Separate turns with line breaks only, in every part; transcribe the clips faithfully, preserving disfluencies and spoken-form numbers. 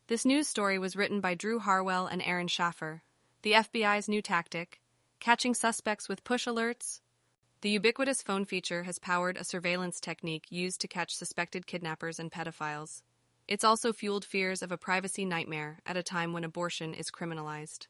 This news story was written by Drew Harwell and Aaron Schaffer. The F B I's new tactic, catching suspects with push alerts. The ubiquitous phone feature has powered a surveillance technique used to catch suspected kidnappers and pedophiles. It's also fueled fears of a privacy nightmare at a time when abortion is criminalized.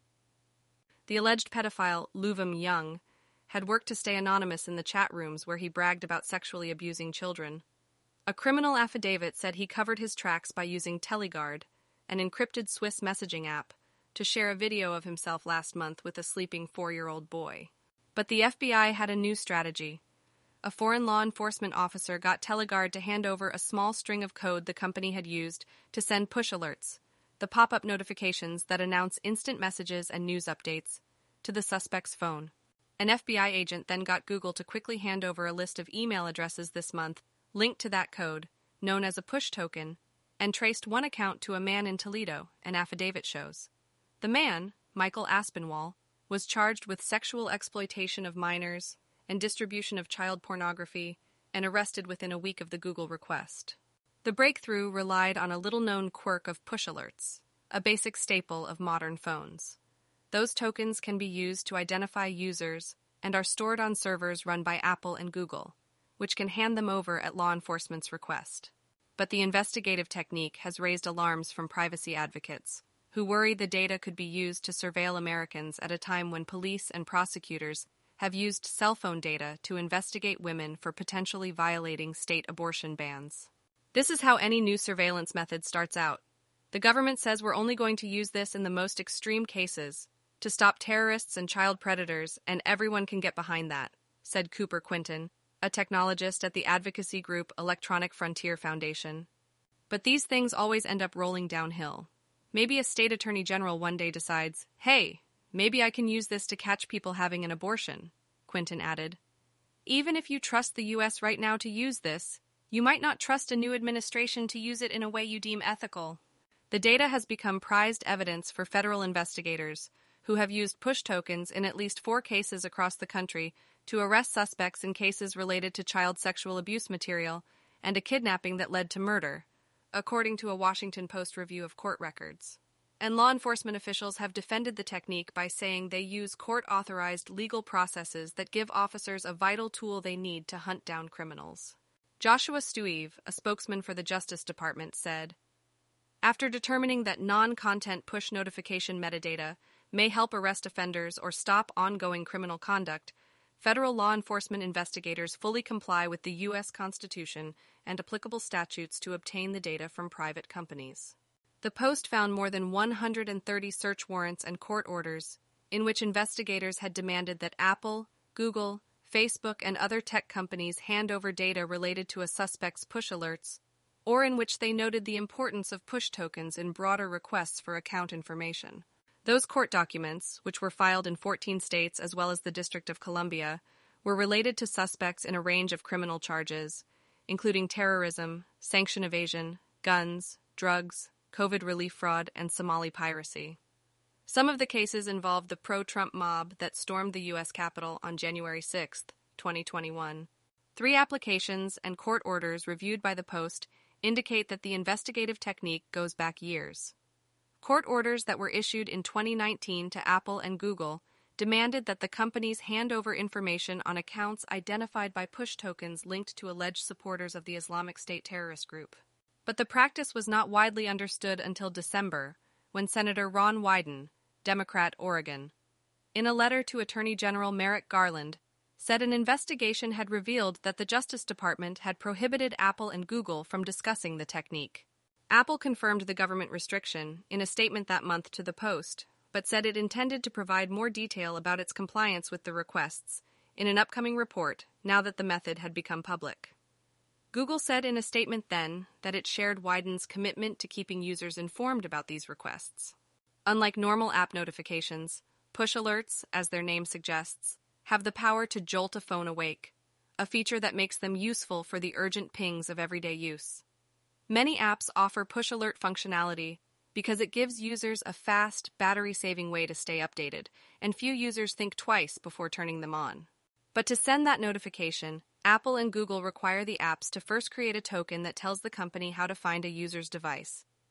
The alleged pedophile, Luvum Young, had worked to stay anonymous in the chat rooms where he bragged about sexually abusing children. A criminal affidavit said he covered his tracks by using Teleguard, an encrypted Swiss messaging app, to share a video of himself last month with a sleeping four-year-old boy. But the F B I had a new strategy. A foreign law enforcement officer got Teleguard to hand over a small string of code the company had used to send push alerts, the pop-up notifications that announce instant messages and news updates, to the suspect's phone. An F B I agent then got Google to quickly hand over a list of email addresses this month linked to that code, known as a push token, and traced one account to a man in Toledo, an affidavit shows. The man, Michael Aspinwall, was charged with sexual exploitation of minors and distribution of child pornography and arrested within a week of the Google request. The breakthrough relied on a little-known quirk of push alerts, a basic staple of modern phones. Those tokens can be used to identify users and are stored on servers run by Apple and Google, which can hand them over at law enforcement's request. But the investigative technique has raised alarms from privacy advocates, who worry the data could be used to surveil Americans at a time when police and prosecutors have used cell phone data to investigate women for potentially violating state abortion bans. This is how any new surveillance method starts out. The government says we're only going to use this in the most extreme cases, to stop terrorists and child predators, and everyone can get behind that, said Cooper Quinton, a technologist at the advocacy group Electronic Frontier Foundation. But these things always end up rolling downhill. Maybe a state attorney general one day decides, hey, maybe I can use this to catch people having an abortion, Quinton added. Even if you trust the U S right now to use this, you might not trust a new administration to use it in a way you deem ethical. The data has become prized evidence for federal investigators, who have used push tokens in at least four cases across the country to arrest suspects in cases related to child sexual abuse material and a kidnapping that led to murder, according to a Washington Post review of court records. And law enforcement officials have defended the technique by saying they use court-authorized legal processes that give officers a vital tool they need to hunt down criminals. Joshua Stuive, a spokesman for the Justice Department, said, after determining that non-content push notification metadata may help arrest offenders or stop ongoing criminal conduct, federal law enforcement investigators fully comply with the U S Constitution and applicable statutes to obtain the data from private companies. The Post found more than one hundred thirty search warrants and court orders in which investigators had demanded that Apple, Google, Facebook, and other tech companies hand over data related to a suspect's push alerts, or in which they noted the importance of push tokens in broader requests for account information. Those court documents, which were filed in fourteen states as well as the District of Columbia, were related to suspects in a range of criminal charges, including terrorism, sanction evasion, guns, drugs, COVID relief fraud, and Somali piracy. Some of the cases involved the pro-Trump mob that stormed the U S Capitol on January sixth, twenty twenty-one. Three applications and court orders reviewed by the Post indicate that the investigative technique goes back years. Court orders that were issued in twenty nineteen to Apple and Google demanded that the companies hand over information on accounts identified by push tokens linked to alleged supporters of the Islamic State terrorist group. But the practice was not widely understood until December, when Senator Ron Wyden, Democrat, Oregon, in a letter to Attorney General Merrick Garland, said an investigation had revealed that the Justice Department had prohibited Apple and Google from discussing the technique. Apple confirmed the government restriction in a statement that month to the Post, but said it intended to provide more detail about its compliance with the requests in an upcoming report now that the method had become public. Google said in a statement then that it shared Wyden's commitment to keeping users informed about these requests. Unlike normal app notifications, push alerts, as their name suggests, have the power to jolt a phone awake, a feature that makes them useful for the urgent pings of everyday use. Many apps offer push alert functionality because it gives users a fast, battery-saving way to stay updated, and few users think twice before turning them on. But to send that notification, Apple and Google require the apps to first create a token that tells the company how to find a user's device.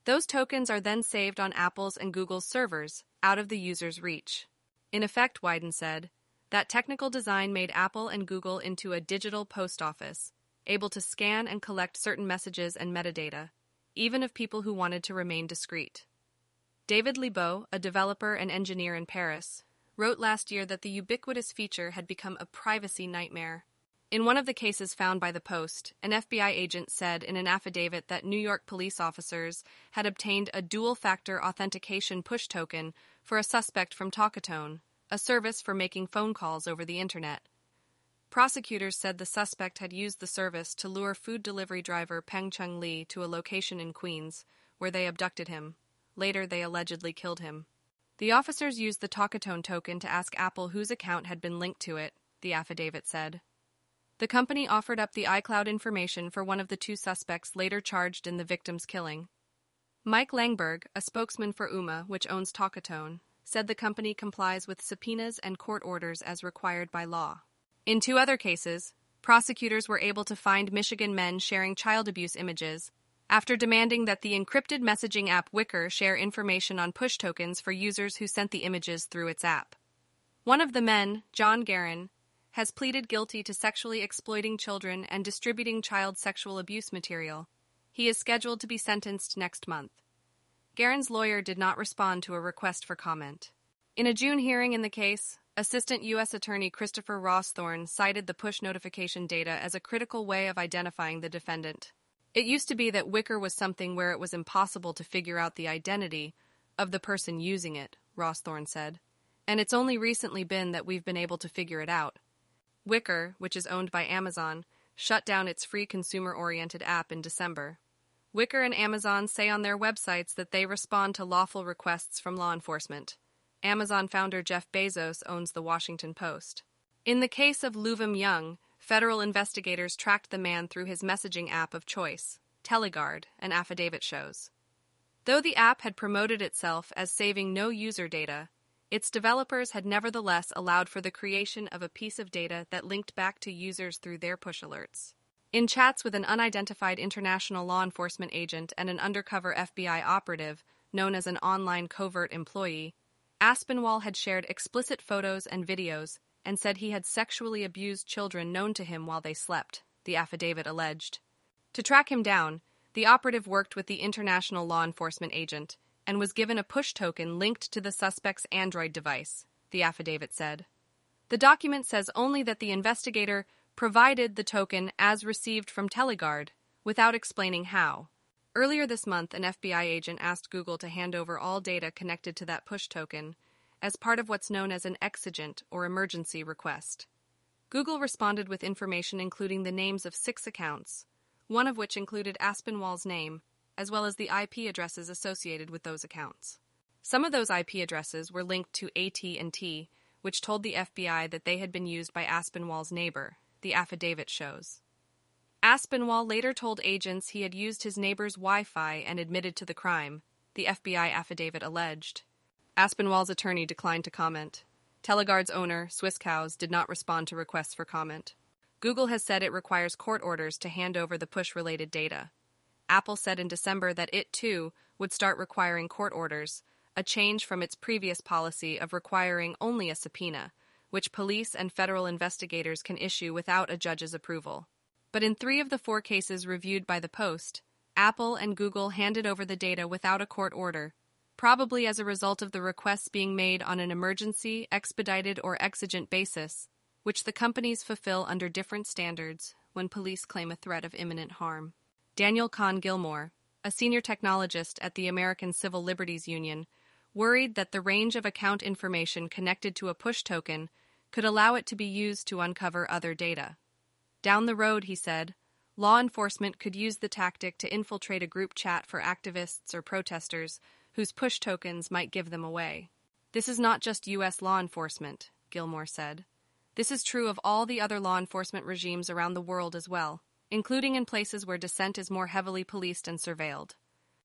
Those tokens are then saved on Apple's and Google's servers, out of the user's reach. In effect, Wyden said, that technical design made Apple and Google into a digital post office, able to scan and collect certain messages and metadata, even of people who wanted to remain discreet. David Libaud, a developer and engineer in Paris, wrote last year that the ubiquitous feature had become a privacy nightmare. In one of the cases found by the Post, an F B I agent said in an affidavit that New York police officers had obtained a dual-factor authentication push token for a suspect from Talkatone, a service for making phone calls over the internet. Prosecutors said the suspect had used the service to lure food delivery driver Peng Chung Lee to a location in Queens, where they abducted him. Later, they allegedly killed him. The officers used the Talkatone token to ask Apple whose account had been linked to it, the affidavit said. The company offered up the iCloud information for one of the two suspects later charged in the victim's killing. Mike Langberg, a spokesman for Ooma, which owns Talkatone, said the company complies with subpoenas and court orders as required by law. In two other cases, prosecutors were able to find Michigan men sharing child abuse images after demanding that the encrypted messaging app Wickr share information on push tokens for users who sent the images through its app. One of the men, John Guerin, has pleaded guilty to sexually exploiting children and distributing child sexual abuse material. He is scheduled to be sentenced next month. Guerin's lawyer did not respond to a request for comment. In a June hearing in the case, Assistant U S Attorney Christopher Rawsthorne cited the push notification data as a critical way of identifying the defendant. It used to be that Wickr was something where it was impossible to figure out the identity of the person using it, Rawsthorne said. And it's only recently been that we've been able to figure it out. Wickr, which is owned by Amazon, shut down its free consumer-oriented app in December. Wickr and Amazon say on their websites that they respond to lawful requests from law enforcement. Amazon founder Jeff Bezos owns the Washington Post. In the case of Luvim Young, federal investigators tracked the man through his messaging app of choice, Teleguard, an affidavit shows. Though the app had promoted itself as saving no user data, its developers had nevertheless allowed for the creation of a piece of data that linked back to users through their push alerts. In chats with an unidentified international law enforcement agent and an undercover F B I operative, known as an online covert employee, Aspinwall had shared explicit photos and videos and said he had sexually abused children known to him while they slept, the affidavit alleged. To track him down, the operative worked with the international law enforcement agent and was given a push token linked to the suspect's Android device, the affidavit said. The document says only that the investigator provided the token as received from Teleguard, without explaining how. Earlier this month, an F B I agent asked Google to hand over all data connected to that push token as part of what's known as an exigent or emergency request. Google responded with information including the names of six accounts, one of which included Aspinwall's name, as well as the I P addresses associated with those accounts. Some of those I P addresses were linked to A T and T, which told the F B I that they had been used by Aspinwall's neighbor, the affidavit shows. Aspinwall later told agents he had used his neighbor's Wi-Fi and admitted to the crime, the F B I affidavit alleged. Aspinwall's attorney declined to comment. Teleguard's owner, Swisscows, did not respond to requests for comment. Google has said it requires court orders to hand over the push-related data. Apple said in December that it, too, would start requiring court orders, a change from its previous policy of requiring only a subpoena, which police and federal investigators can issue without a judge's approval. But in three of the four cases reviewed by the Post, Apple and Google handed over the data without a court order, probably as a result of the requests being made on an emergency, expedited, or exigent basis, which the companies fulfill under different standards when police claim a threat of imminent harm. Daniel Kahn Gilmore, a senior technologist at the American Civil Liberties Union, worried that the range of account information connected to a push token could allow it to be used to uncover other data. Down the road, he said, law enforcement could use the tactic to infiltrate a group chat for activists or protesters whose push tokens might give them away. This is not just U S law enforcement, Gilmore said. This is true of all the other law enforcement regimes around the world as well, including in places where dissent is more heavily policed and surveilled.